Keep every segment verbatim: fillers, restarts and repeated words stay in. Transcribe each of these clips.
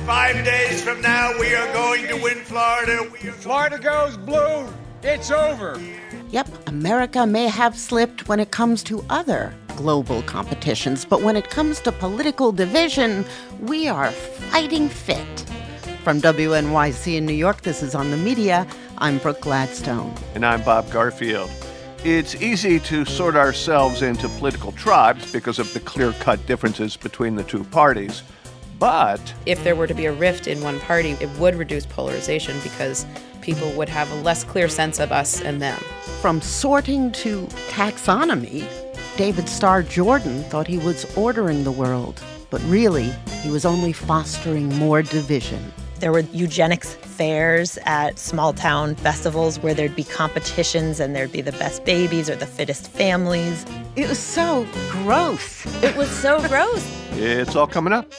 Five days from now, we are going to win Florida. Florida goes blue. It's over. Yep, America may have slipped when it comes to other global competitions, but when it comes to political division, we are fighting fit. From W N Y C in New York, this is On the Media. I'm Brooke Gladstone. And I'm Bob Garfield. It's easy to sort ourselves into political tribes because of the clear-cut differences between the two parties. But if there were to be a rift in one party, it would reduce polarization because people would have a less clear sense of us and them. From sorting to taxonomy, David Starr Jordan thought he was ordering the world, but really, he was only fostering more division. There were eugenics fairs at small-town festivals where there'd be competitions and there'd be the best babies or the fittest families. It was so gross. It was so gross. It's all coming up.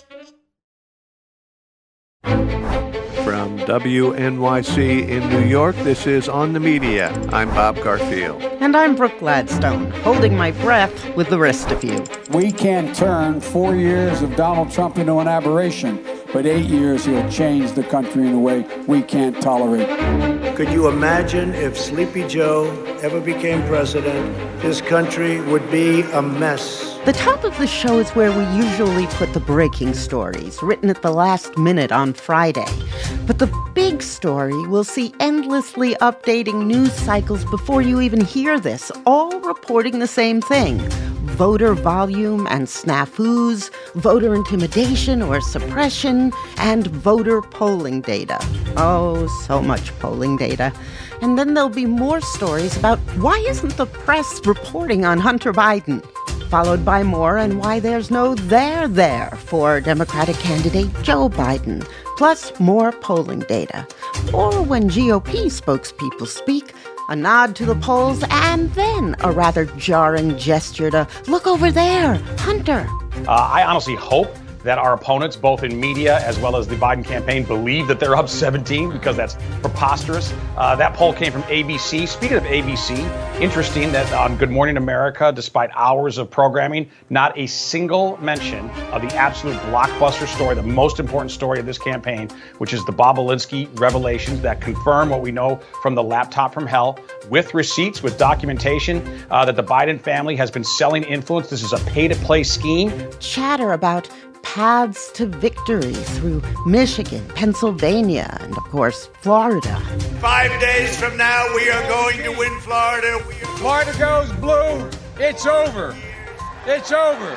From W N Y C in New York, this is On the Media. I'm Bob Garfield. And I'm Brooke Gladstone, holding my breath with the rest of you. We can turn four years of Donald Trump into an aberration, but eight years he'll change the country in a way we can't tolerate. Could you imagine if Sleepy Joe ever became president? This country would be a mess. The top of the show is where we usually put the breaking stories, written at the last minute on Friday. But the big story will see endlessly updating news cycles before you even hear this, all reporting the same thing. Voter volume and snafus, voter intimidation or suppression, and voter polling data. Oh, so much polling data. And then there'll be more stories about why isn't the press reporting on Hunter Biden? Followed by more on why there's no there there for Democratic candidate Joe Biden, plus more polling data. Or when G O P spokespeople speak, a nod to the polls, and then a rather jarring gesture to look over there, Hunter. Uh, I honestly hope that our opponents, both in media as well as the Biden campaign, believe that they're up seventeen, because that's preposterous. Uh, that poll came from A B C. Speaking of A B C, interesting that on Good Morning America, despite hours of programming, not a single mention of the absolute blockbuster story, the most important story of this campaign, which is the Bobulinski revelations that confirm what we know from the laptop from hell, with receipts, with documentation, uh, that the Biden family has been selling influence. This is a pay-to-play scheme. Chatter about paths to victory through Michigan, Pennsylvania, and, of course, Florida. Five days from now, we are going to win Florida. Florida goes blue. It's over. It's over.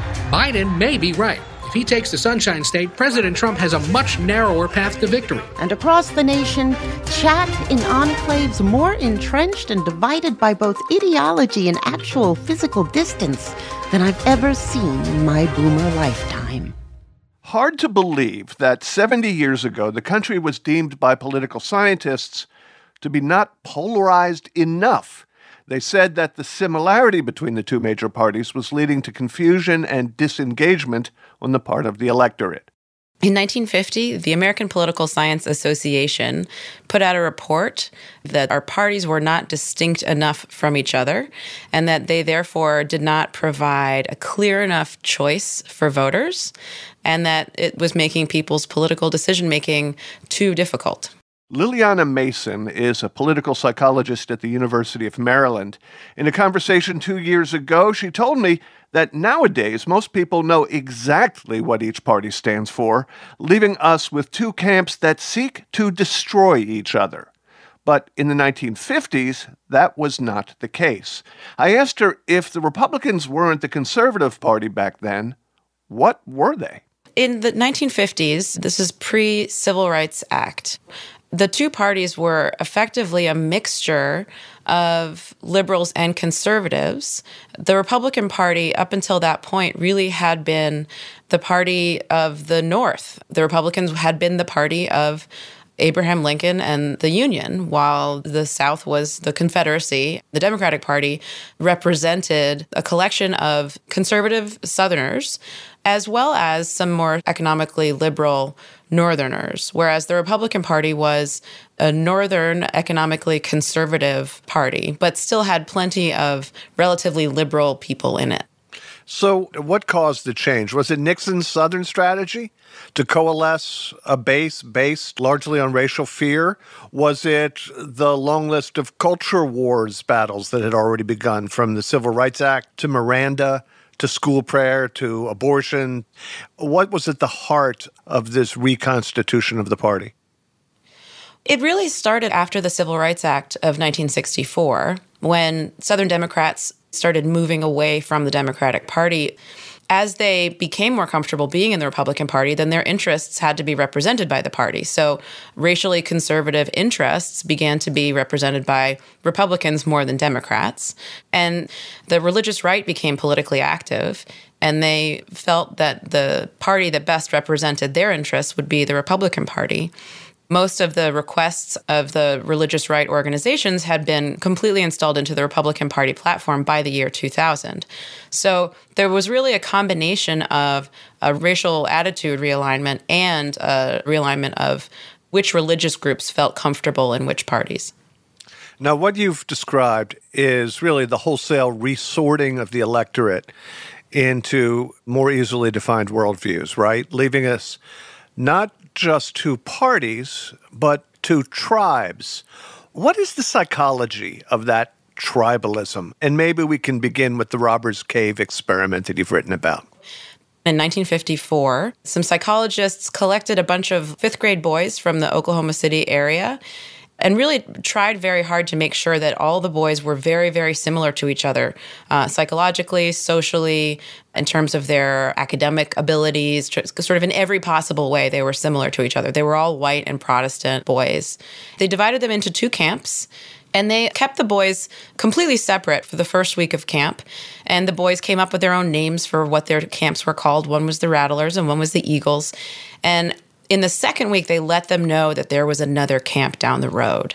Biden may be right. If he takes the Sunshine State, President Trump has a much narrower path to victory. And across the nation, chat in enclaves more entrenched and divided by both ideology and actual physical distance than I've ever seen in my boomer lifetime. Hard to believe that seventy years ago, the country was deemed by political scientists to be not polarized enough. They said that the similarity between the two major parties was leading to confusion and disengagement on the part of the electorate. In nineteen fifty, the American Political Science Association put out a report that our parties were not distinct enough from each other, and that they therefore did not provide a clear enough choice for voters, and that it was making people's political decision-making too difficult. Liliana Mason is a political psychologist at the University of Maryland. In a conversation two years ago, she told me that nowadays most people know exactly what each party stands for, leaving us with two camps that seek to destroy each other. But in the nineteen fifties, that was not the case. I asked her if the Republicans weren't the conservative party back then, what were they? In the nineteen fifties, this is pre-Civil Rights Act, the two parties were effectively a mixture of liberals and conservatives. The Republican Party, up until that point, really had been the party of the North. The Republicans had been the party of Abraham Lincoln and the Union, while the South was the Confederacy. The Democratic Party represented a collection of conservative Southerners, as well as some more economically liberal Northerners, whereas the Republican Party was a Northern, economically conservative party, but still had plenty of relatively liberal people in it. So what caused the change? Was it Nixon's Southern strategy to coalesce a base based largely on racial fear? Was it the long list of culture wars battles that had already begun, from the Civil Rights Act to Miranda to school prayer to abortion? What was at the heart of this reconstitution of the party? It really started after the Civil Rights Act of nineteen sixty-four, when Southern Democrats started moving away from the Democratic Party. As they became more comfortable being in the Republican Party, then their interests had to be represented by the party. So racially conservative interests began to be represented by Republicans more than Democrats. And the religious right became politically active, and they felt that the party that best represented their interests would be the Republican Party. Most of the requests of the religious right organizations had been completely installed into the Republican Party platform by the year two thousand. So there was really a combination of a racial attitude realignment and a realignment of which religious groups felt comfortable in which parties. Now, what you've described is really the wholesale resorting of the electorate into more easily defined worldviews, right? Leaving us not just to parties, but to tribes. What is the psychology of that tribalism? And maybe we can begin with the Robbers Cave experiment that you've written about. In nineteen fifty-four, some psychologists collected a bunch of fifth grade boys from the Oklahoma City area and really tried very hard to make sure that all the boys were very, very similar to each other, uh, psychologically, socially, in terms of their academic abilities, sort of in every possible way they were similar to each other. They were all white and Protestant boys. They divided them into two camps, and they kept the boys completely separate for the first week of camp. And the boys came up with their own names for what their camps were called. One was the Rattlers and one was the Eagles. And in the second week, they let them know that there was another camp down the road.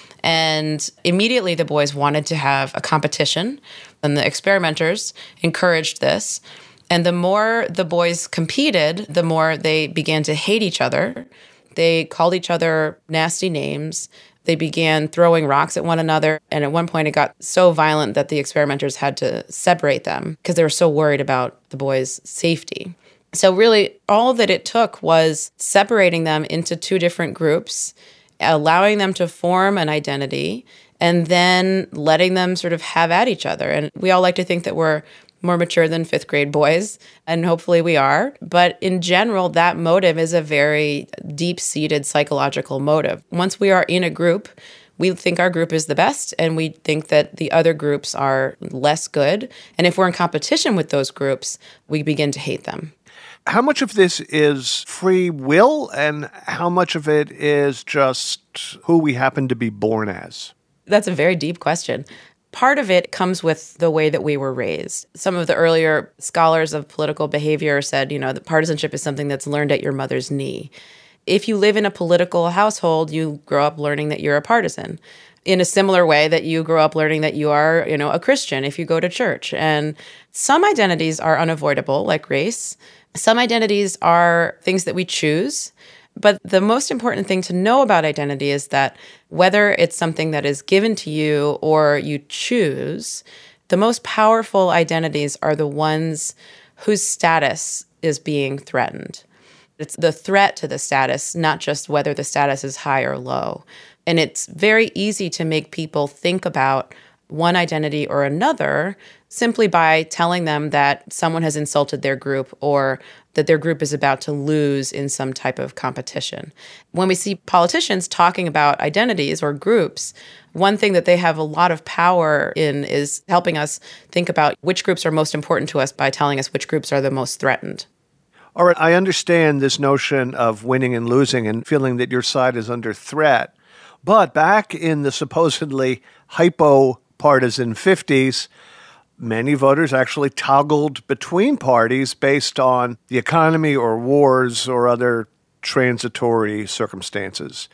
And immediately the boys wanted to have a competition, and the experimenters encouraged this. And the more the boys competed, the more they began to hate each other. They called each other nasty names. They began throwing rocks at one another. And at one point, it got so violent that the experimenters had to separate them because they were so worried about the boys' safety. So really, all that it took was separating them into two different groups, allowing them to form an identity, and then letting them sort of have at each other. And we all like to think that we're more mature than fifth grade boys, and hopefully we are. But in general, that motive is a very deep-seated psychological motive. Once we are in a group, we think our group is the best, and we think that the other groups are less good. And if we're in competition with those groups, we begin to hate them. How much of this is free will, and how much of it is just who we happen to be born as? That's a very deep question. Part of it comes with the way that we were raised. Some of the earlier scholars of political behavior said, you know, that partisanship is something that's learned at your mother's knee. If you live in a political household, you grow up learning that you're a partisan, in a similar way that you grow up learning that you are, you know, a Christian if you go to church. And some identities are unavoidable, like race. Some identities are things that we choose. But the most important thing to know about identity is that whether it's something that is given to you or you choose, the most powerful identities are the ones whose status is being threatened. It's the threat to the status, not just whether the status is high or low. And it's very easy to make people think about one identity or another simply by telling them that someone has insulted their group or that their group is about to lose in some type of competition. When we see politicians talking about identities or groups, one thing that they have a lot of power in is helping us think about which groups are most important to us by telling us which groups are the most threatened. All right, I understand this notion of winning and losing and feeling that your side is under threat. But back in the supposedly hypo-partisan fifties, many voters actually toggled between parties based on the economy or wars or other transitory circumstances.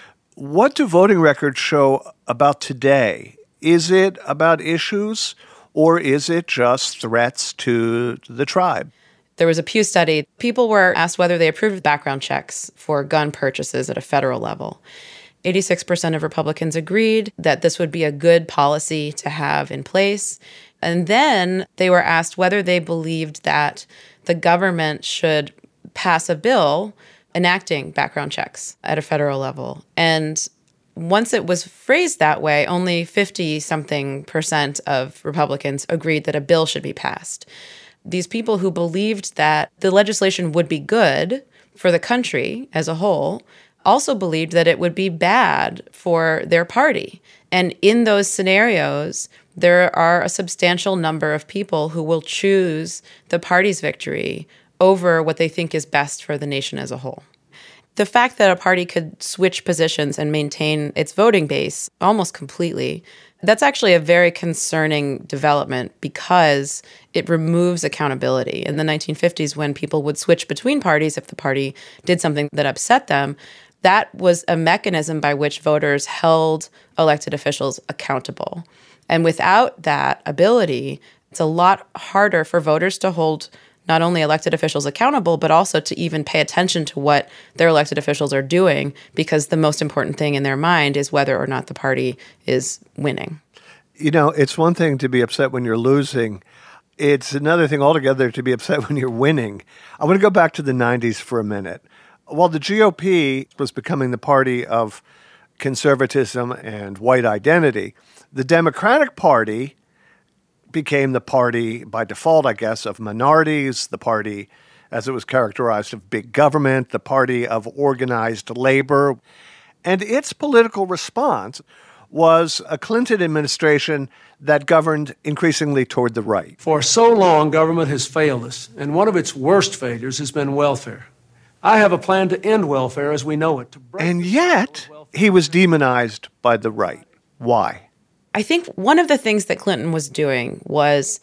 What do voting records show about today? Is it about issues, or is it just threats to the tribe? There was a Pew study. People were asked whether they approved of background checks for gun purchases at a federal level. eighty-six percent of Republicans agreed that this would be a good policy to have in place. And then they were asked whether they believed that the government should pass a bill enacting background checks at a federal level. And once it was phrased that way, only fifty-something percent of Republicans agreed that a bill should be passed. These people who believed that the legislation would be good for the country as a whole also believed that it would be bad for their party. And in those scenarios, there are a substantial number of people who will choose the party's victory over what they think is best for the nation as a whole. The fact that a party could switch positions and maintain its voting base almost completely, that's actually a very concerning development because it removes accountability. In the nineteen fifties, when people would switch between parties if the party did something that upset them, that was a mechanism by which voters held elected officials accountable. And without that ability, it's a lot harder for voters to hold not only elected officials accountable, but also to even pay attention to what their elected officials are doing, because the most important thing in their mind is whether or not the party is winning. You know, it's one thing to be upset when you're losing. It's another thing altogether to be upset when you're winning. I want to go back to the nineties for a minute. While the G O P was becoming the party of conservatism and white identity, the Democratic Party became the party, by default, I guess, of minorities, the party, as it was characterized, of big government, the party of organized labor. And its political response was a Clinton administration that governed increasingly toward the right. For so long, government has failed us, and one of its worst failures has been welfare. I have a plan to end welfare as we know it. To break and yet, he was demonized by the right. Why? I think one of the things that Clinton was doing was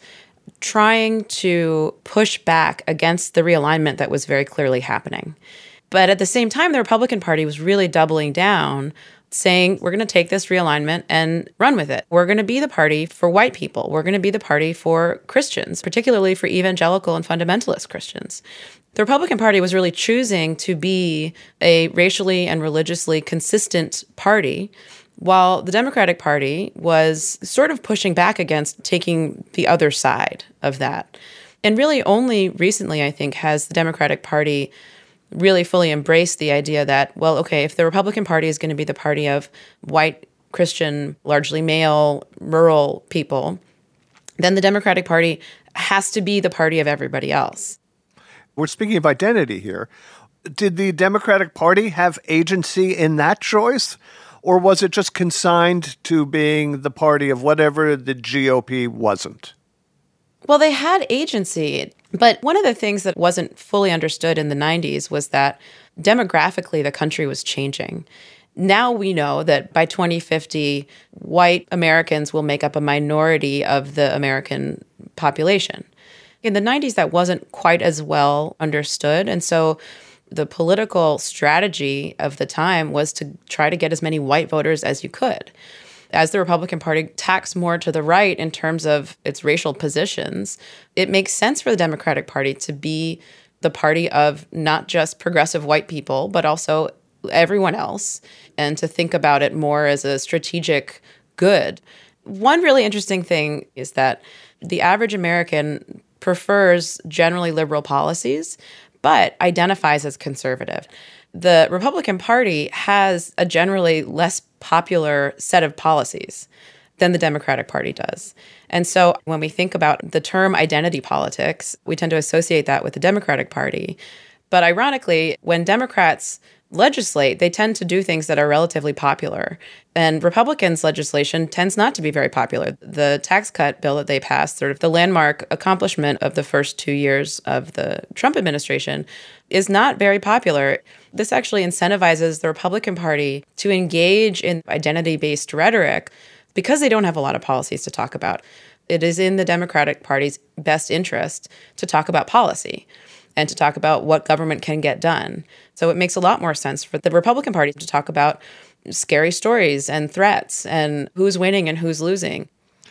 trying to push back against the realignment that was very clearly happening. But at the same time, the Republican Party was really doubling down, saying, we're going to take this realignment and run with it. We're going to be the party for white people. We're going to be the party for Christians, particularly for evangelical and fundamentalist Christians. The Republican Party was really choosing to be a racially and religiously consistent party, while the Democratic Party was sort of pushing back against taking the other side of that. And really only recently, I think, has the Democratic Party really fully embraced the idea that, well, okay, if the Republican Party is going to be the party of white, Christian, largely male, rural people, then the Democratic Party has to be the party of everybody else. We're speaking of identity here. Did the Democratic Party have agency in that choice? Or was it just consigned to being the party of whatever the G O P wasn't? Well, they had agency. But one of the things that wasn't fully understood in the nineties was that demographically the country was changing. Now we know that by twenty fifty, white Americans will make up a minority of the American population. In the nineties, that wasn't quite as well understood. And so the political strategy of the time was to try to get as many white voters as you could. As the Republican Party tacks more to the right in terms of its racial positions, it makes sense for the Democratic Party to be the party of not just progressive white people, but also everyone else, and to think about it more as a strategic good. One really interesting thing is that the average American prefers generally liberal policies, but identifies as conservative. The Republican Party has a generally less popular set of policies than the Democratic Party does. And so when we think about the term identity politics, we tend to associate that with the Democratic Party. But ironically, when Democrats legislate, they tend to do things that are relatively popular. And Republicans' legislation tends not to be very popular. The tax cut bill that they passed, sort of the landmark accomplishment of the first two years of the Trump administration, is not very popular. This actually incentivizes the Republican Party to engage in identity-based rhetoric because they don't have a lot of policies to talk about. It is in the Democratic Party's best interest to talk about policy and to talk about what government can get done. So it makes a lot more sense for the Republican Party to talk about scary stories and threats and who's winning and who's losing.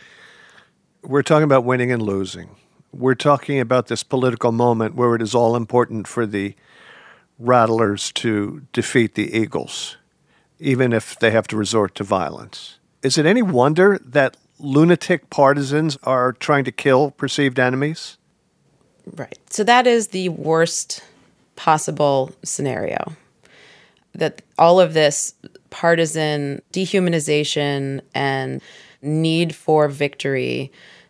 We're talking about winning and losing. We're talking about this political moment where it is all important for the Rattlers to defeat the Eagles. even if they have to resort to violence. Is it any wonder that lunatic partisans are trying to kill perceived enemies? Right. So that is the worst possible scenario. That all of this partisan dehumanization and need for victory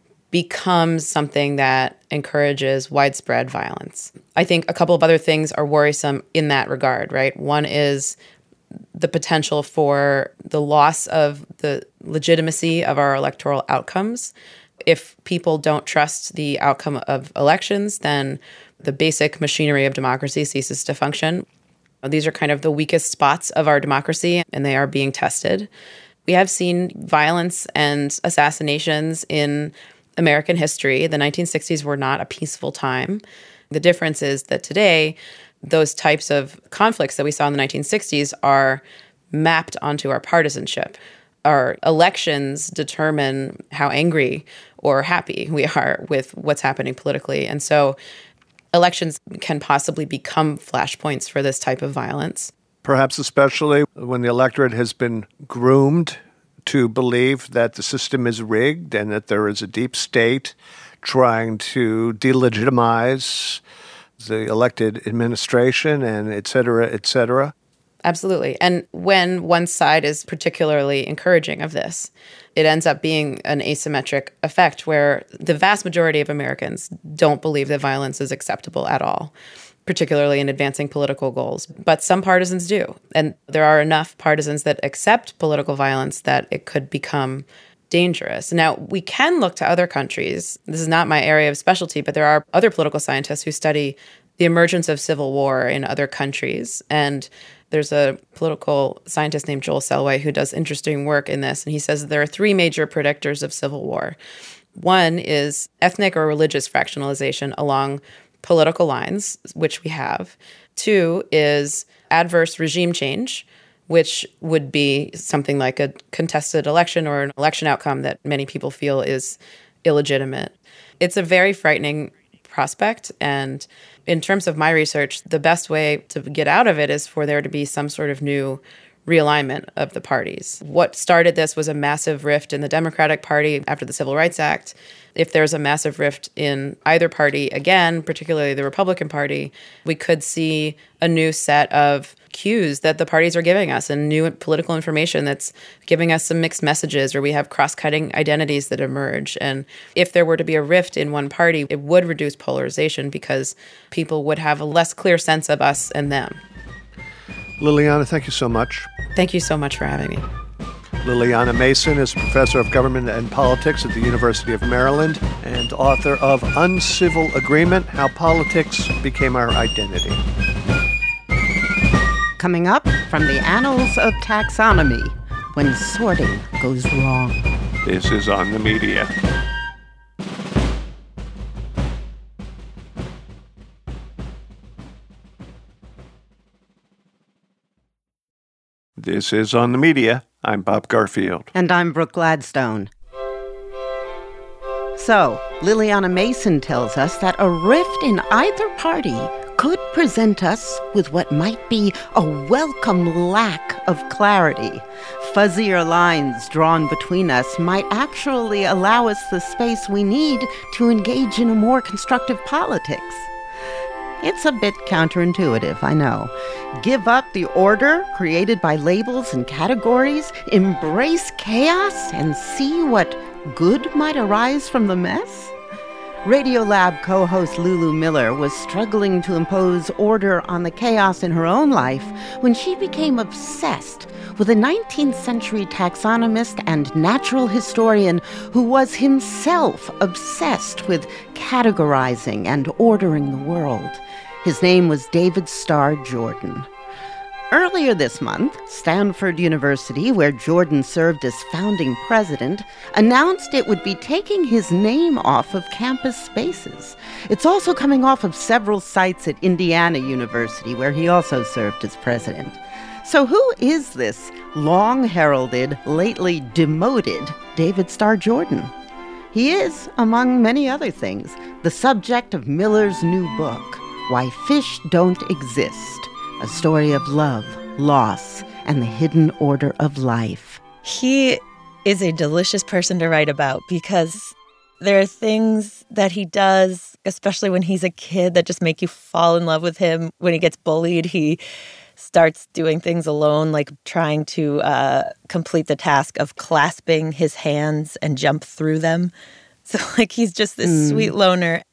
becomes something that encourages widespread violence. I think a couple of other things are worrisome in that regard, right? One is the potential for the loss of the legitimacy of our electoral outcomes. If people don't trust the outcome of elections, then the basic machinery of democracy ceases to function. These are kind of the weakest spots of our democracy, and they are being tested. We have seen violence and assassinations in American history. The nineteen sixties were not a peaceful time. The difference is that today, those types of conflicts that we saw in the nineteen sixties are mapped onto our partisanship. Our elections determine how angry or happy we are with what's happening politically. And so elections can possibly become flashpoints for this type of violence. Perhaps especially when the electorate has been groomed to believe that the system is rigged and that there is a deep state trying to delegitimize the elected administration and et cetera, et cetera. Absolutely. And when one side is particularly encouraging of this, it ends up being an asymmetric effect where the vast majority of Americans don't believe that violence is acceptable at all, particularly in advancing political goals. But some partisans do. And there are enough partisans that accept political violence that it could become dangerous. Now, we can look to other countries. This is not my area of specialty, but there are other political scientists who study the emergence of civil war in other countries. And there's a political scientist named Joel Selway who does interesting work in this. And he says that there are three major predictors of civil war. One is ethnic or religious fractionalization along political lines, which we have. Two is adverse regime change, which would be something like a contested election or an election outcome that many people feel is illegitimate. It's a very frightening prospect. And in terms of my research, the best way to get out of it is for there to be some sort of new realignment of the parties. What started this was a massive rift in the Democratic Party after the Civil Rights Act. If there's a massive rift in either party again, particularly the Republican Party, we could see a new set of cues that the parties are giving us and new political information that's giving us some mixed messages, or we have cross-cutting identities that emerge. And if there were to be a rift in one party, it would reduce polarization because people would have a less clear sense of us and them. Liliana, thank you so much. Thank you so much for having me. Liliana Mason is professor of government and politics at the University of Maryland and author of Uncivil Agreement: How Politics Became Our Identity. Coming up, from the annals of taxonomy, when sorting goes wrong. This is On the Media. This is On the Media. I'm Bob Garfield. And I'm Brooke Gladstone. So, Liliana Mason tells us that a rift in either party could present us with what might be a welcome lack of clarity. Fuzzier lines drawn between us might actually allow us the space we need to engage in a more constructive politics. It's a bit counterintuitive, I know. Give up the order created by labels and categories, embrace chaos, and see what good might arise from the mess? Radiolab co-host Lulu Miller was struggling to impose order on the chaos in her own life when she became obsessed with a nineteenth century taxonomist and natural historian who was himself obsessed with categorizing and ordering the world. His name was David Starr Jordan. Earlier this month, Stanford University, where Jordan served as founding president, announced it would be taking his name off of campus spaces. It's also coming off of several sites at Indiana University, where he also served as president. So who is this long-heralded, lately demoted David Starr Jordan? He is, among many other things, the subject of Miller's new book, Why Fish Don't Exist, a story of love, loss, and the hidden order of life. He is a delicious person to write about because there are things that he does, especially when he's a kid, that just make you fall in love with him. When he gets bullied, he starts doing things alone, like trying to uh, complete the task of clasping his hands and jump through them. So, like, he's just this mm. sweet loner.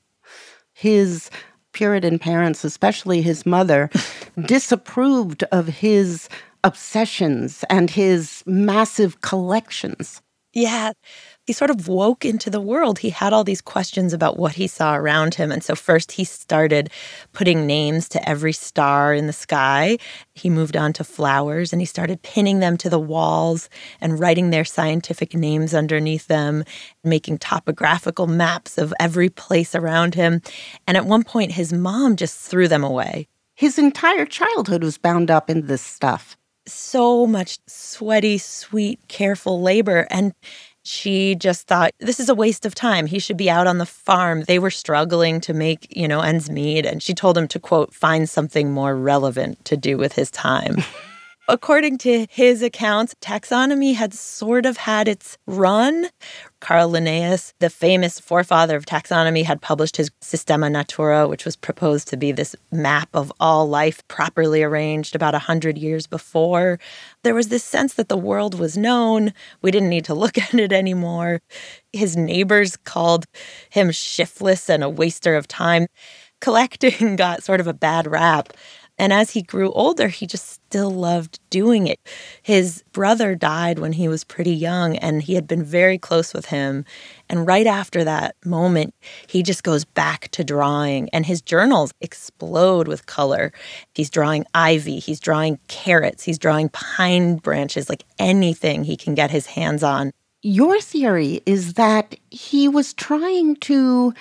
His Puritan parents, especially his mother, disapproved of his obsessions and his massive collections. Yeah. He sort of woke into the world. He had all these questions about what he saw around him. And so first he started putting names to every star in the sky. He moved on to flowers, and he started pinning them to the walls and writing their scientific names underneath them, making topographical maps of every place around him. And at one point, his mom just threw them away. His entire childhood was bound up in this stuff. So much sweaty, sweet, careful labor. And she just thought, this is a waste of time. He should be out on the farm. They were struggling to make, you know, ends meet. And she told him to, quote, find something more relevant to do with his time. According to his accounts, taxonomy had sort of had its run. Carl Linnaeus, the famous forefather of taxonomy, had published his Systema Naturae, which was proposed to be this map of all life properly arranged about one hundred years before. There was this sense that the world was known. We didn't need to look at it anymore. His neighbors called him shiftless and a waster of time. Collecting got sort of a bad rap. And as he grew older, he just still loved doing it. His brother died when he was pretty young, and he had been very close with him. And right after that moment, he just goes back to drawing, and his journals explode with color. He's drawing ivy, he's drawing carrots, he's drawing pine branches, like anything he can get his hands on. Your theory is that he was trying to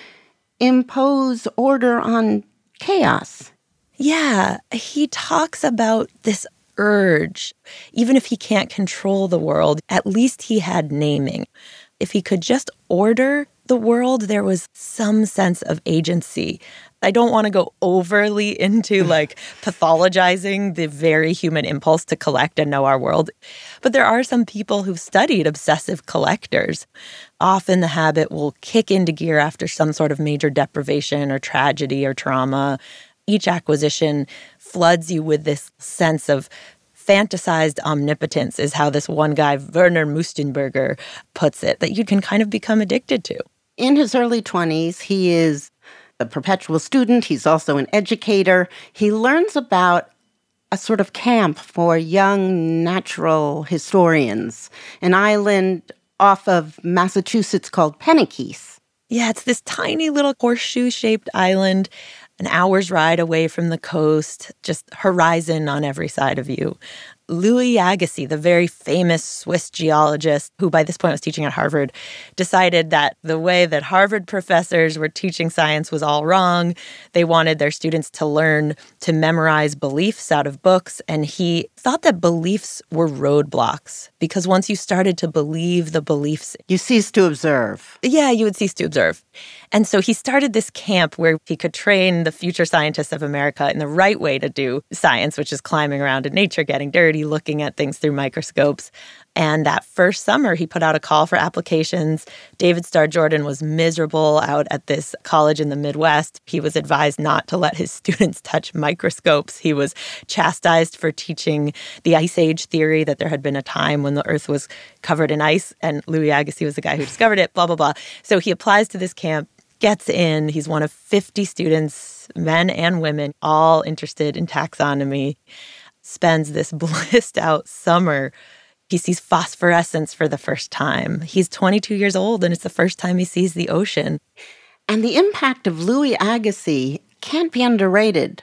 impose order on chaos. Yeah, he talks about this urge. Even if he can't control the world, at least he had naming. If he could just order the world, there was some sense of agency. I don't want to go overly into like pathologizing the very human impulse to collect and know our world. But there are some people who've studied obsessive collectors. Often the habit will kick into gear after some sort of major deprivation or tragedy or trauma. Each acquisition floods you with this sense of fantasized omnipotence, is how this one guy, Werner Mustenberger, puts it, that you can kind of become addicted to. In his early twenties, he is a perpetual student. He's also an educator. He learns about a sort of camp for young natural historians, an island off of Massachusetts called Penikese. Yeah, it's this tiny little horseshoe-shaped island, an hour's ride away from the coast, just horizon on every side of you. Louis Agassiz, the very famous Swiss geologist who by this point was teaching at Harvard, decided that the way that Harvard professors were teaching science was all wrong. They wanted their students to learn to memorize beliefs out of books, and he thought that beliefs were roadblocks because once you started to believe the beliefs, you ceased to observe. Yeah, you would cease to observe. And so he started this camp where he could train the future scientists of America in the right way to do science, which is climbing around in nature, getting dirty, looking at things through microscopes. And that first summer, he put out a call for applications. David Starr Jordan was miserable out at this college in the Midwest. He was advised not to let his students touch microscopes. He was chastised for teaching the Ice Age theory, that there had been a time when the Earth was covered in ice, and Louis Agassiz was the guy who discovered it, blah, blah, blah. So he applies to this camp, gets in. He's one of fifty students, men and women, all interested in taxonomy, spends this blissed out summer. He sees phosphorescence for the first time. He's twenty-two years old, and it's the first time he sees the ocean. And the impact of Louis Agassiz can't be underrated.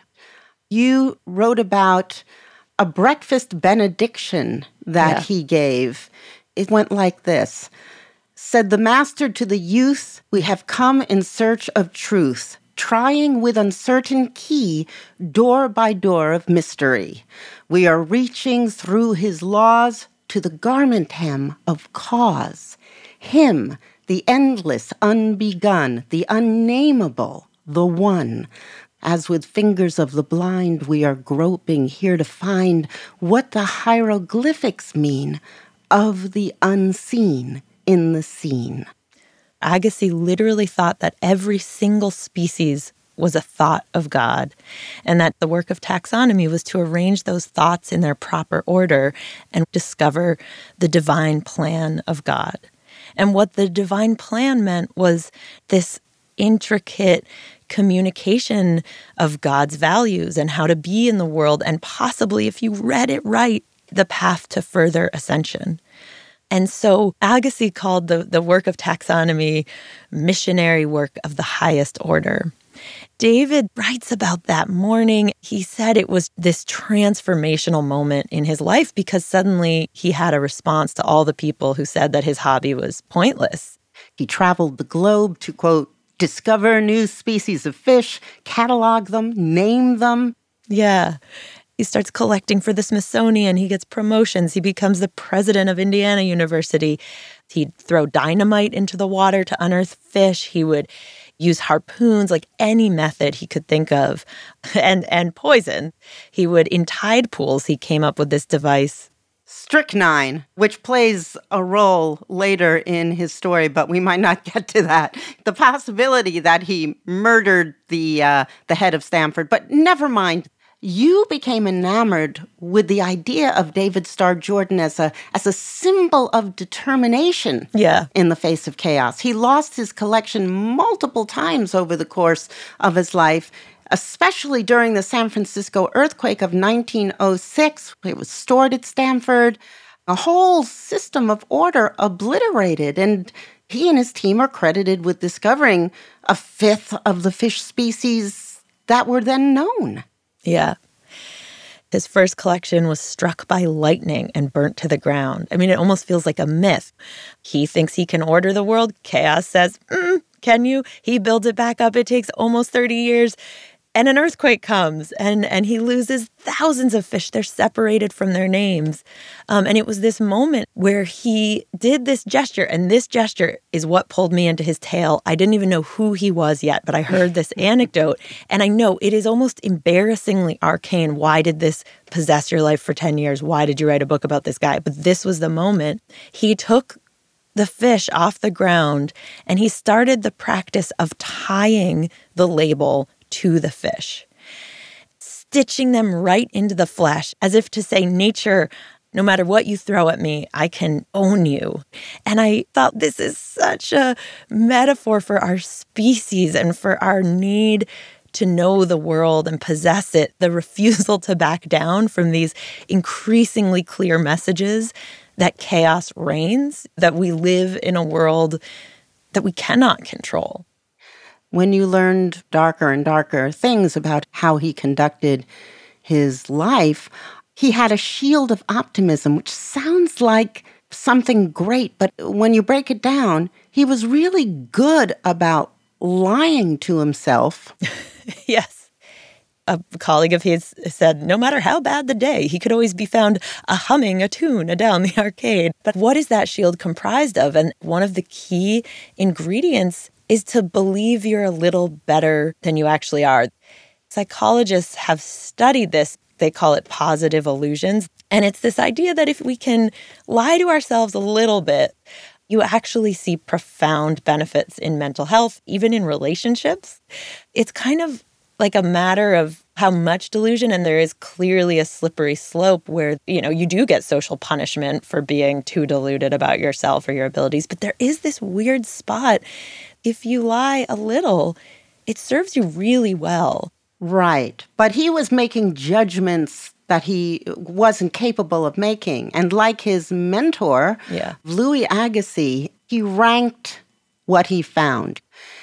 You wrote about a breakfast benediction that yeah. he gave. It went like this. Said the master to the youth, we have come in search of truth, trying with uncertain key door by door of mystery. We are reaching through his laws to the garment hem of cause. Him, the endless, unbegun, the unnameable, the one. as with fingers of the blind we are groping here to find what the hieroglyphics mean of the unseen in the seen. Agassiz literally thought that every single species was a thought of God, and that the work of taxonomy was to arrange those thoughts in their proper order and discover the divine plan of God. And what the divine plan meant was this intricate communication of God's values and how to be in the world, and possibly, if you read it right, the path to further ascension. And so Agassiz called the, the work of taxonomy missionary work of the highest order. David writes about that morning. He said it was this transformational moment in his life because suddenly he had a response to all the people who said that his hobby was pointless. He traveled the globe to, quote, discover new species of fish, catalog them, name them. Yeah. He starts collecting for the Smithsonian. He gets promotions. He becomes the president of Indiana University. He'd throw dynamite into the water to unearth fish. He would use harpoons, like any method he could think of, and, and poison. He would, in tide pools, he came up with this device. Strychnine, which plays a role later in his story, but we might not get to that. The possibility that he murdered the uh, the head of Stanford, but never mind. You became enamored with the idea of David Starr Jordan as a as a symbol of determination yeah. in the face of chaos. He lost his collection multiple times over the course of his life, especially during the San Francisco earthquake of nineteen oh six. It was stored at Stanford. A whole system of order obliterated, and he and his team are credited with discovering a fifth of the fish species that were then known. Yeah. His first collection was struck by lightning and burnt to the ground. I mean, it almost feels like a myth. He thinks he can order the world. Chaos says, mm, can you? He builds it back up. It takes almost thirty years. And an earthquake comes, and, and he loses thousands of fish. They're separated from their names. Um, and it was this moment where he did this gesture, and this gesture is what pulled me into his tale. I didn't even know who he was yet, but I heard this anecdote, and I know it is almost embarrassingly arcane. Why did this possess your life for ten years? Why did you write a book about this guy? But this was the moment. He took the fish off the ground, and he started the practice of tying the label to the fish, stitching them right into the flesh, as if to say, nature, no matter what you throw at me, I can own you. And I thought this is such a metaphor for our species and for our need to know the world and possess it, the refusal to back down from these increasingly clear messages that chaos reigns, that we live in a world that we cannot control. When you learned darker and darker things about how he conducted his life, he had a shield of optimism, which sounds like something great. But when you break it down, he was really good about lying to himself. Yes. A colleague of his said, no matter how bad the day, he could always be found a humming a tune down the arcade. But what is that shield comprised of? And one of the key ingredients is to believe you're a little better than you actually are. Psychologists have studied this. They call it positive illusions. And it's this idea that if we can lie to ourselves a little bit, you actually see profound benefits in mental health, even in relationships. It's kind of like a matter of how much delusion, and there is clearly a slippery slope where, you know, you do get social punishment for being too deluded about yourself or your abilities. But there is this weird spot. If you lie a little, it serves you really well. Right. But he was making judgments that he wasn't capable of making. And like his mentor, yeah. Louis Agassiz, he ranked what he found.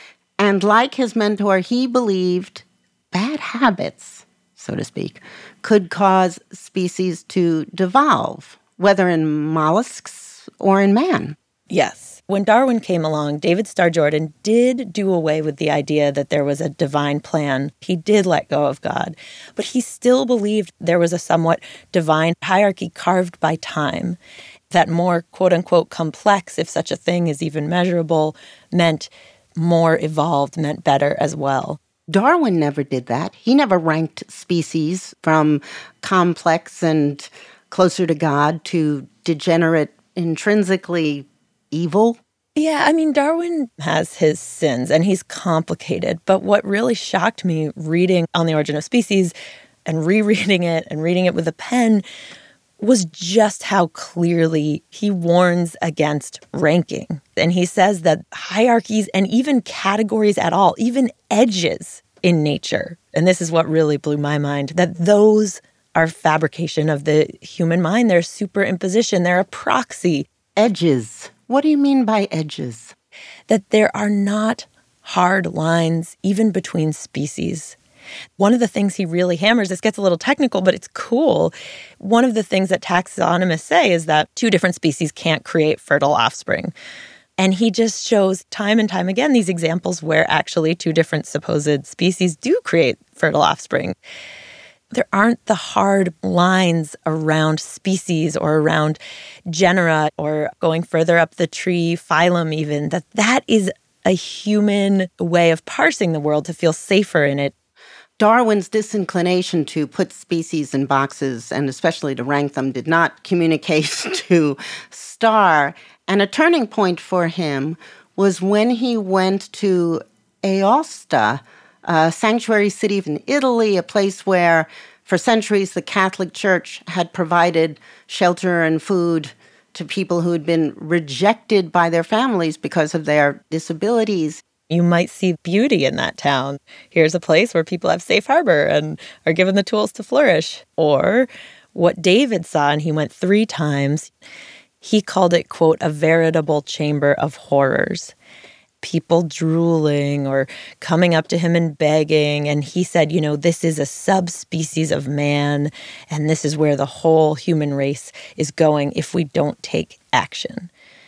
And like his mentor, he believed bad habits, so to speak, could cause species to devolve, whether in mollusks or in man. Yes. When Darwin came along, David Starr Jordan did do away with the idea that there was a divine plan. He did let go of God, but he still believed there was a somewhat divine hierarchy carved by time, that more quote-unquote complex, if such a thing is even measurable, meant more evolved, meant better as well. Darwin never did that. He never ranked species from complex and closer to God to degenerate, intrinsically evil. Yeah, I mean, Darwin has his sins, and he's complicated. But what really shocked me reading On the Origin of Species and rereading it and reading it with a pen was just how clearly he warns against ranking. And he says that hierarchies and even categories at all, even edges in nature, and this is what really blew my mind, that those are fabrication of the human mind. They're superimposition. They're a proxy. Edges. What do you mean by edges? That there are not hard lines even between species. One of the things he really hammers, this gets a little technical, but it's cool. One of the things that taxonomists say is that two different species can't create fertile offspring. And he just shows time and time again these examples where actually two different supposed species do create fertile offspring. There aren't the hard lines around species or around genera or going further up the tree, phylum even, that that is a human way of parsing the world to feel safer in it. Darwin's disinclination to put species in boxes, and especially to rank them, did not communicate to Starr. And a turning point for him was when he went to Aosta, a sanctuary city in Italy, a place where for centuries the Catholic Church had provided shelter and food to people who had been rejected by their families because of their disabilities. You might see beauty in that town. Here's a place where people have safe harbor and are given the tools to flourish. Or what David saw, and he went three times, he called it, quote, a veritable chamber of horrors. People drooling or coming up to him and begging. And he said, you know, this is a subspecies of man, and this is where the whole human race is going if we don't take action.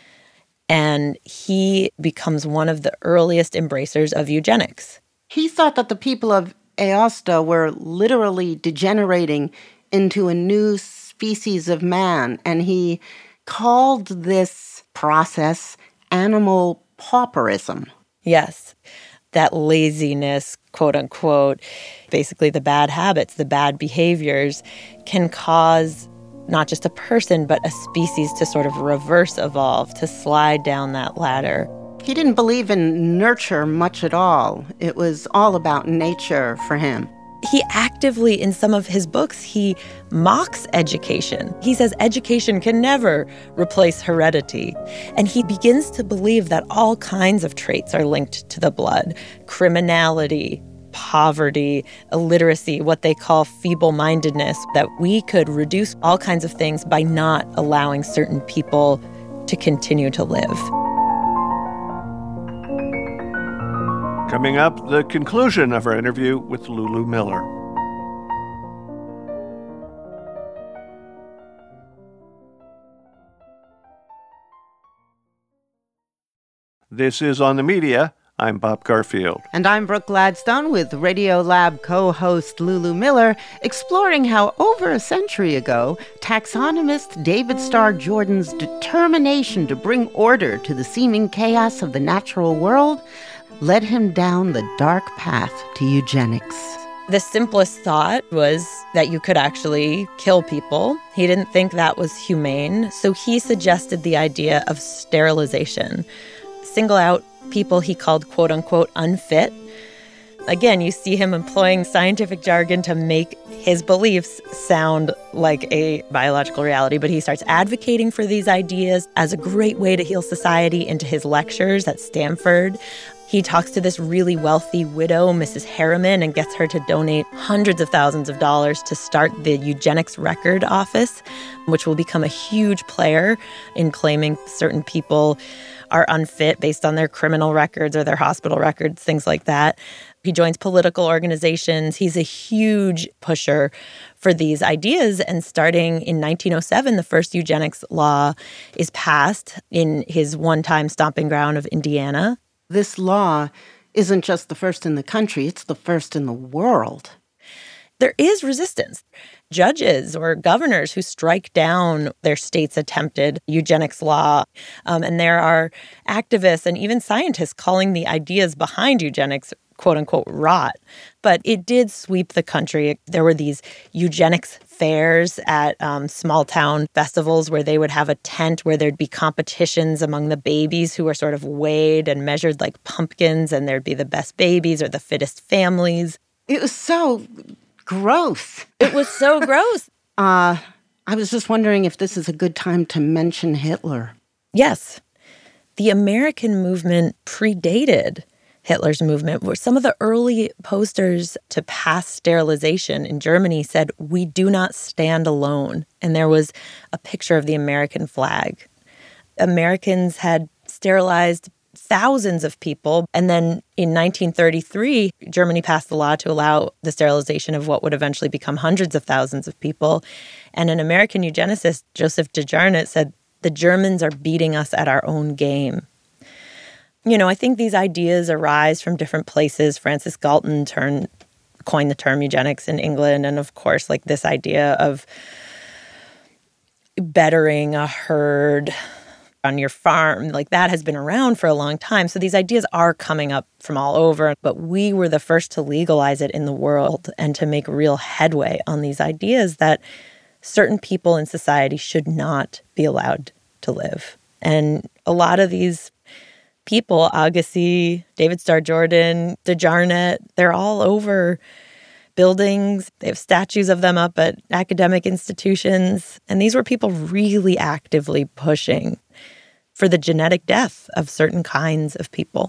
And he becomes one of the earliest embracers of eugenics. He thought that the people of Aosta were literally degenerating into a new species of man, and he called this process animal pauperism. Yes, that laziness, quote unquote, basically the bad habits, the bad behaviors, can cause not just a person, but a species to sort of reverse evolve, to slide down that ladder. He didn't believe in nurture much at all. It was all about nature for him. He actively, in some of his books, he mocks education. He says education can never replace heredity. And he begins to believe that all kinds of traits are linked to the blood. Criminality, poverty, illiteracy, what they call feeble-mindedness, that we could reduce all kinds of things by not allowing certain people to continue to live. Coming up, the conclusion of our interview with Lulu Miller. This is On the Media. I'm Bob Garfield. And I'm Brooke Gladstone with Radiolab co-host Lulu Miller, exploring how over a century ago, taxonomist David Starr Jordan's determination to bring order to the seeming chaos of the natural world led him down the dark path to eugenics. The simplest thought was that you could actually kill people. He didn't think that was humane, so he suggested the idea of sterilization. Single out people he called, quote-unquote, unfit. Again, you see him employing scientific jargon to make his beliefs sound like a biological reality, but he starts advocating for these ideas as a great way to heal society into his lectures at Stanford. He talks to this really wealthy widow, Missus Harriman, and gets her to donate hundreds of thousands of dollars to start the Eugenics Record Office, which will become a huge player in claiming certain people are unfit based on their criminal records or their hospital records, things like that. He joins political organizations. He's a huge pusher for these ideas. And starting in nineteen oh seven, the first eugenics law is passed in his one-time stomping ground of Indiana. This law isn't just the first in the country, it's the first in the world. There is resistance. Judges or governors who strike down their state's attempted eugenics law. Um, and there are activists and even scientists calling the ideas behind eugenics quote-unquote rot. But it did sweep the country. There were these eugenics fairs at um, small-town festivals where they would have a tent where there'd be competitions among the babies who were sort of weighed and measured like pumpkins, and there'd be the best babies or the fittest families. It was so gross. It was so gross. Uh, I was just wondering if this is a good time to mention Hitler. Yes. The American movement predated Hitler's movement, where some of the early posters to pass sterilization in Germany said, "We do not stand alone." And there was a picture of the American flag. Americans had sterilized thousands of people. And then in nineteen thirty-three, Germany passed the law to allow the sterilization of what would eventually become hundreds of thousands of people. And an American eugenicist, Joseph DeJarnett, said, "The Germans are beating us at our own game." You know, I think these ideas arise from different places. Francis Galton turned, coined the term eugenics in England. And of course, like this idea of bettering a herd on your farm, like that has been around for a long time. So these ideas are coming up from all over. But we were the first to legalize it in the world and to make real headway on these ideas that certain people in society should not be allowed to live. And a lot of these people, Agassi, David Starr Jordan, DeJarnett, they're all over buildings. They have statues of them up at academic institutions. And these were people really actively pushing for the genetic death of certain kinds of people.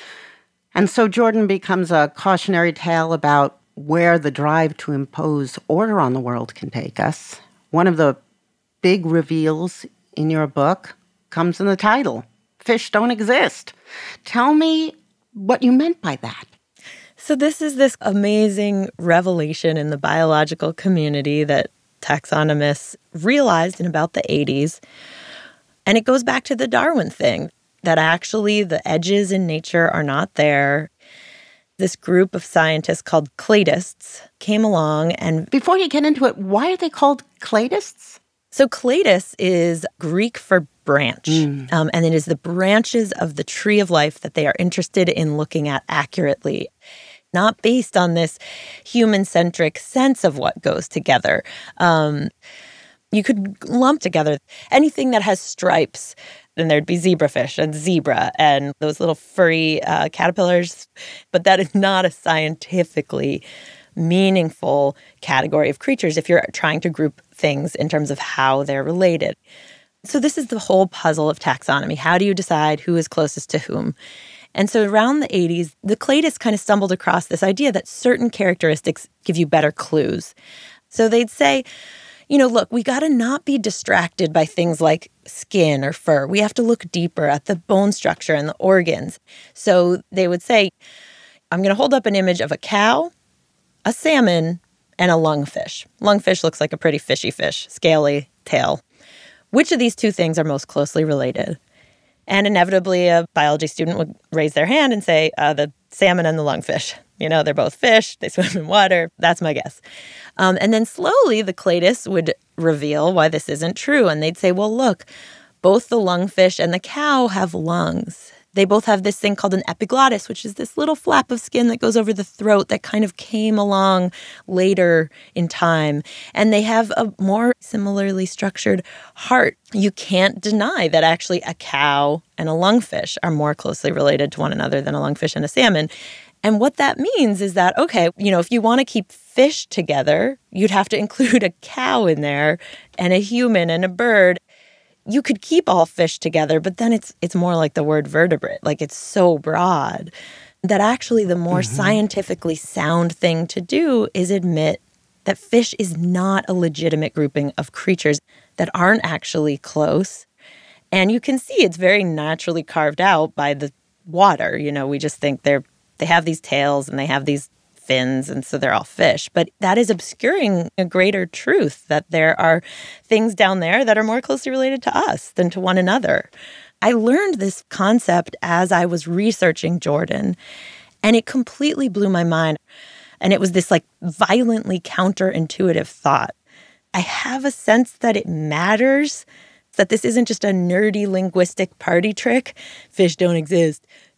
And so Jordan becomes a cautionary tale about where the drive to impose order on the world can take us. One of the big reveals in your book comes in the title. Fish don't exist. Tell me what you meant by that. So this is this amazing revelation in the biological community that taxonomists realized in about the eighties. And it goes back to the Darwin thing, that actually the edges in nature are not there. This group of scientists called cladists came along and... Before you get into it, why are they called cladists? So cladis is Greek for branch, mm. um, and it is the branches of the tree of life that they are interested in looking at accurately, not based on this human-centric sense of what goes together. Um, you could lump together anything that has stripes, and there'd be zebrafish and zebra and those little furry uh, caterpillars, but that is not a scientifically meaningful category of creatures if you're trying to group things in terms of how they're related. So this is the whole puzzle of taxonomy. How do you decide who is closest to whom? And so around the eighties, the cladists kind of stumbled across this idea that certain characteristics give you better clues. So they'd say, you know, look, we got to not be distracted by things like skin or fur. We have to look deeper at the bone structure and the organs. So they would say, I'm going to hold up an image of a cow, a salmon, and a lungfish. Lungfish looks like a pretty fishy fish, scaly tail. Which of these two things are most closely related? And inevitably, a biology student would raise their hand and say, uh, the salmon and the lungfish. You know, they're both fish. They swim in water. That's my guess. Um, and then slowly, the cladists would reveal why this isn't true. And they'd say, well, look, both the lungfish and the cow have lungs. They both have this thing called an epiglottis, which is this little flap of skin that goes over the throat that kind of came along later in time. And they have a more similarly structured heart. You can't deny that actually a cow and a lungfish are more closely related to one another than a lungfish and a salmon. And what that means is that, okay, you know, if you want to keep fish together, you'd have to include a cow in there and a human and a bird. You could keep all fish together, but then it's it's more like the word vertebrate. Like it's so broad that actually the more mm-hmm. scientifically sound thing to do is admit that fish is not a legitimate grouping of creatures that aren't actually close. And you can see it's very naturally carved out by the water. You know, we just think they're they have these tails and they have these fins, and so they're all fish. But that is obscuring a greater truth, that there are things down there that are more closely related to us than to one another. I learned this concept as I was researching Jordan, and it completely blew my mind. And it was this like violently counterintuitive thought. I have a sense that it matters, that this isn't just a nerdy linguistic party trick. Fish don't exist.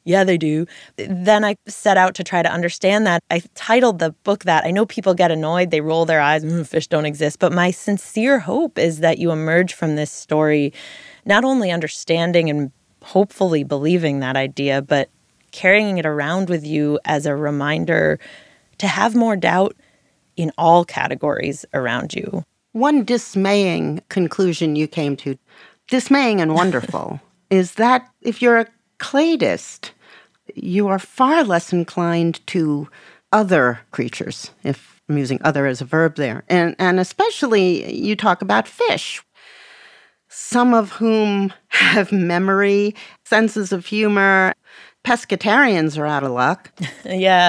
Yeah, they do. Then I set out to try to understand that. I titled the book that. I know people get annoyed. They roll their eyes, mm, fish don't exist. But my sincere hope is that you emerge from this story not only understanding and hopefully believing that idea, but carrying it around with you as a reminder to have more doubt in all categories around you. One dismaying conclusion you came to, dismaying and wonderful, is that if you're a Cladist, you are far less inclined to other creatures, if I'm using other as a verb there. And, and especially you talk about fish, some of whom have memory, senses of humor. Pescatarians are out of luck. Yeah.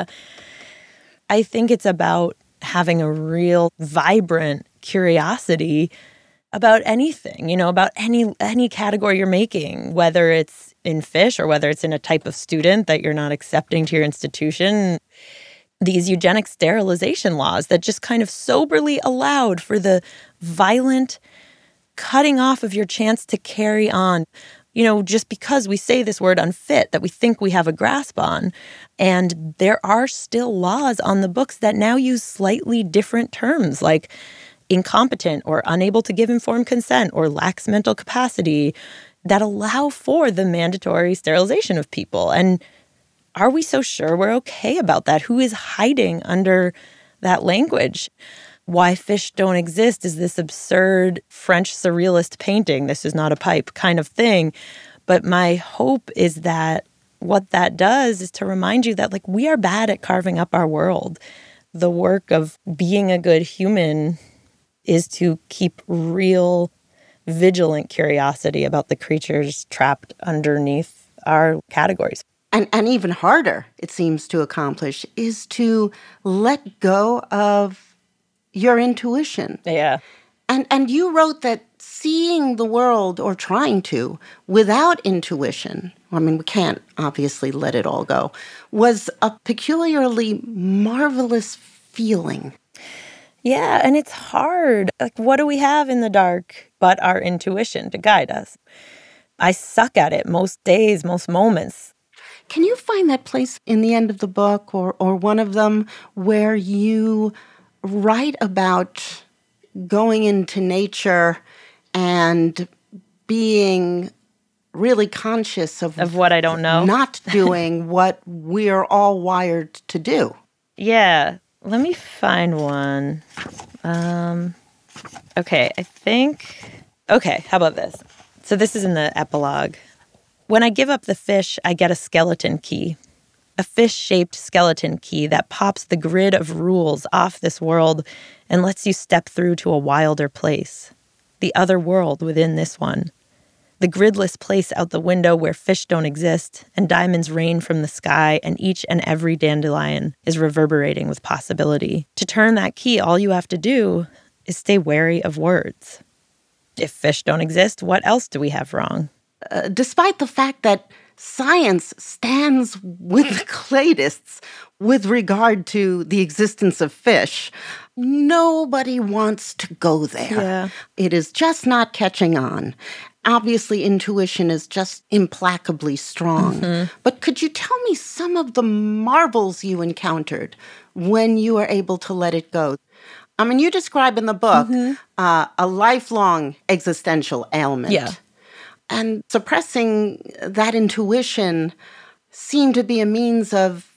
I think it's about having a real vibrant curiosity about anything, you know, about any any category you're making, whether it's in fish or whether it's in a type of student that you're not accepting to your institution. These eugenic sterilization laws that just kind of soberly allowed for the violent cutting off of your chance to carry on, you know, just because we say this word unfit that we think we have a grasp on. And there are still laws on the books that now use slightly different terms like incompetent or unable to give informed consent or lacks mental capacity that allow for the mandatory sterilization of people. And are we so sure we're okay about that? Who is hiding under that language? Why Fish Don't Exist is this absurd French surrealist painting, this is not a pipe kind of thing. But my hope is that what that does is to remind you that, like, we are bad at carving up our world. The work of being a good human is to keep real, vigilant curiosity about the creatures trapped underneath our categories. And, and even harder, it seems to accomplish, is to let go of your intuition. Yeah. And and you wrote that seeing the world, or trying to, without intuition, I mean, we can't obviously let it all go, was a peculiarly marvelous feeling. Yeah, and it's hard. Like, what do we have in the dark but our intuition to guide us? I suck at it most days, most moments. Can you find that place in the end of the book, or, or one of them, where you write about going into nature and being really conscious of, of what I don't know, not doing what we're all wired to do? Yeah, let me find one. Um, okay, I think, okay, how about this? So this is in the epilogue. When I give up the fish, I get a skeleton key. A fish-shaped skeleton key that pops the grid of rules off this world and lets you step through to a wilder place. The other world within this one. The gridless place out the window where fish don't exist and diamonds rain from the sky and each and every dandelion is reverberating with possibility. To turn that key, all you have to do is stay wary of words. If fish don't exist, what else do we have wrong? Uh, despite the fact that science stands with the Cladists with regard to the existence of fish, nobody wants to go there. Yeah. It is just not catching on. Obviously, intuition is just implacably strong. Mm-hmm. But could you tell me some of the marvels you encountered when you were able to let it go? I mean, you describe in the book mm-hmm. uh, a lifelong existential ailment. Yeah. And suppressing that intuition seemed to be a means of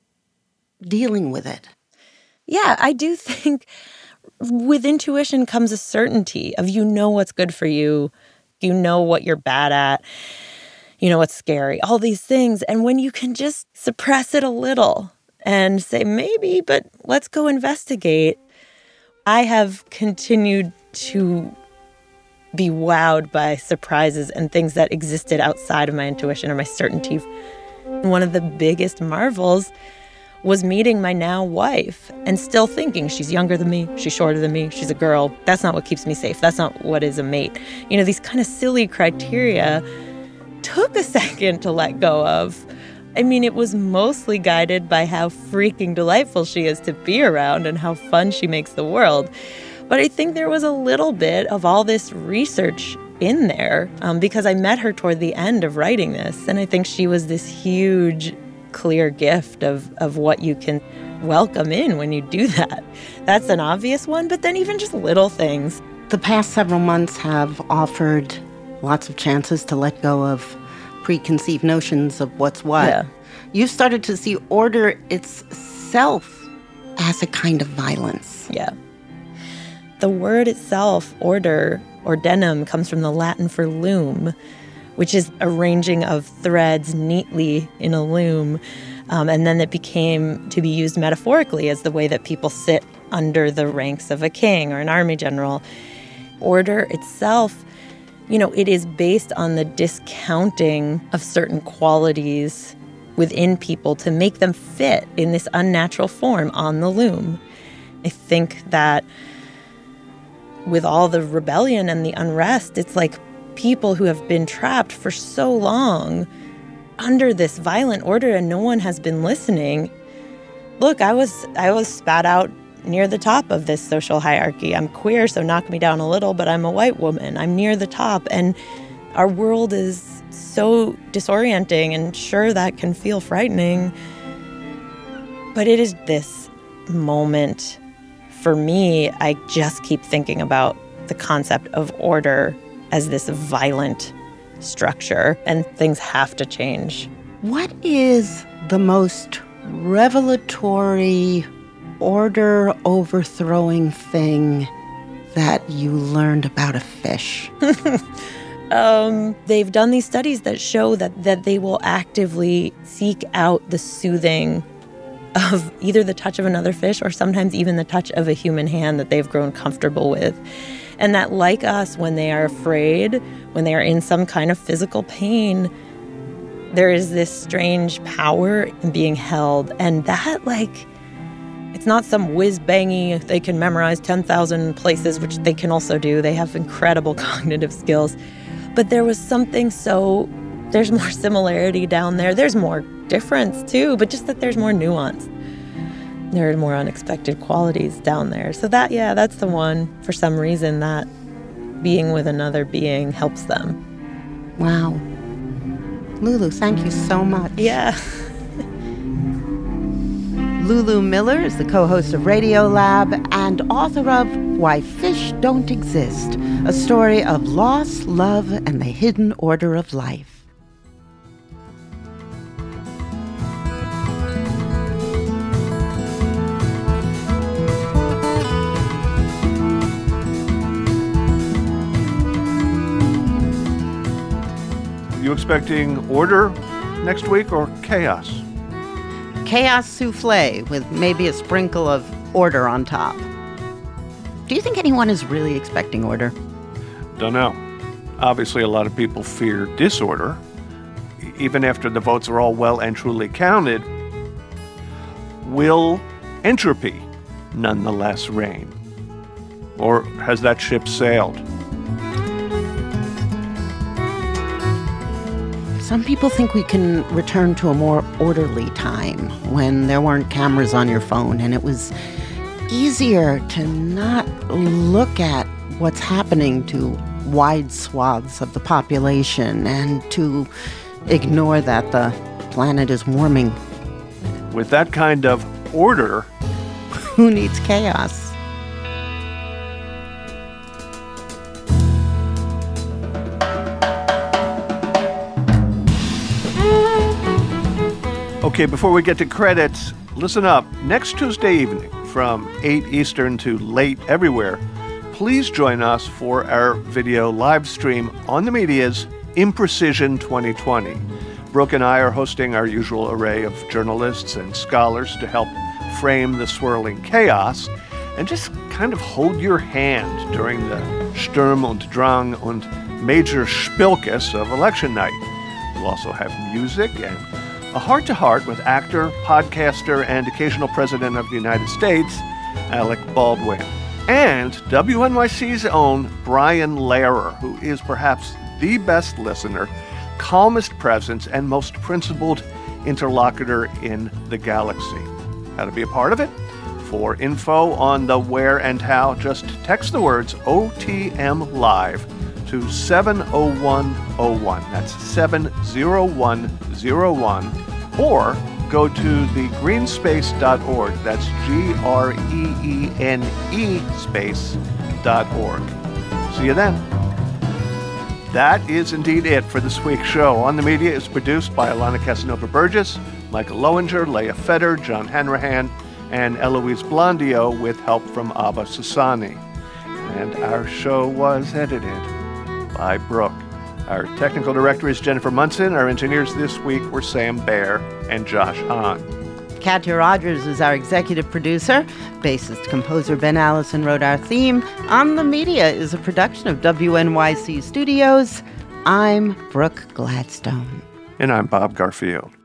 dealing with it. Yeah, I do think with intuition comes a certainty of, you know what's good for you, you know what you're bad at, you know what's scary, all these things. And when you can just suppress it a little and say, maybe, but let's go investigate. I have continued to be wowed by surprises and things that existed outside of my intuition or my certainty. One of the biggest marvels was meeting my now wife and still thinking she's younger than me, she's shorter than me, she's a girl. That's not what keeps me safe. That's not what is a mate. You know, these kind of silly criteria took a second to let go of. I mean, it was mostly guided by how freaking delightful she is to be around and how fun she makes the world. But I think there was a little bit of all this research in there um, because I met her toward the end of writing this. And I think she was this huge, clear gift of, of what you can welcome in when you do that. That's an obvious one, but then even just little things. The past several months have offered lots of chances to let go of preconceived notions of what's what. Yeah. You started to see order itself as a kind of violence. Yeah. The word itself, order, ordenum, comes from the Latin for loom, which is arranging of threads neatly in a loom. Um, and then it became to be used metaphorically as the way that people sit under the ranks of a king or an army general. Order itself, you know, it is based on the discounting of certain qualities within people to make them fit in this unnatural form on the loom. I think that with all the rebellion and the unrest, it's like people who have been trapped for so long under this violent order and no one has been listening. Look, I was I was spat out near the top of this social hierarchy. I'm queer, so knock me down a little, but I'm a white woman. I'm near the top, and our world is so disorienting, and sure, that can feel frightening. But it is this moment, for me, I just keep thinking about the concept of order as this violent structure, and things have to change. What is the most revelatory, order overthrowing thing that you learned about a fish? um, they've done these studies that show that, that they will actively seek out the soothing of either the touch of another fish or sometimes even the touch of a human hand that they've grown comfortable with. And that, like us, when they are afraid, when they are in some kind of physical pain, there is this strange power in being held. And that, like, it's not some whiz-bangy, they can memorize ten thousand places, which they can also do. They have incredible cognitive skills. But there was something so, there's more similarity down there. There's more difference, too, but just that there's more nuance. There are more unexpected qualities down there. So that, yeah, that's the one, for some reason, that being with another being helps them. Wow. Lulu, thank you so much. Yeah. Lulu Miller is the co-host of Radiolab and author of Why Fish Don't Exist, a story of loss, love, and the hidden order of life. You expecting order next week or chaos? Chaos souffle with maybe a sprinkle of order on top. Do you think anyone is really expecting order? Don't know. Obviously, a lot of people fear disorder. Even after the votes are all well and truly counted, will entropy nonetheless reign? Or has that ship sailed? Some people think we can return to a more orderly time when there weren't cameras on your phone and it was easier to not look at what's happening to wide swaths of the population and to ignore that the planet is warming. With that kind of order, who needs chaos? Okay, before we get to credits, listen up. Next Tuesday evening from eight Eastern to late everywhere, please join us for our video live stream on the media's Imprecision twenty twenty. Brooke and I are hosting our usual array of journalists and scholars to help frame the swirling chaos and just kind of hold your hand during the Sturm und Drang und major Spilkes of election night. We'll also have music and a heart-to-heart with actor, podcaster, and occasional president of the United States, Alec Baldwin. And W N Y C's own Brian Lehrer, who is perhaps the best listener, calmest presence, and most principled interlocutor in the galaxy. How to be a part of it? For info on the where and how, just text the words O T M Live to to seven oh one oh one. That's seven oh one oh one. Or go to the greenspace dot org. That's G R E E N E space dot org. See you then. That is indeed it for this week's show. On the Media is produced by Alana Casanova-Burgess, Michael Lowinger, Leah Feder, John Hanrahan, and Eloise Blondio with help from Abba Sassani. And our show was edited by Brooke. Our technical director is Jennifer Munson. Our engineers this week were Sam Baer and Josh Hahn. Katya Rogers is our executive producer. Bassist composer Ben Allison wrote our theme. On the Media is a production of W N Y C Studios. I'm Brooke Gladstone. And I'm Bob Garfield.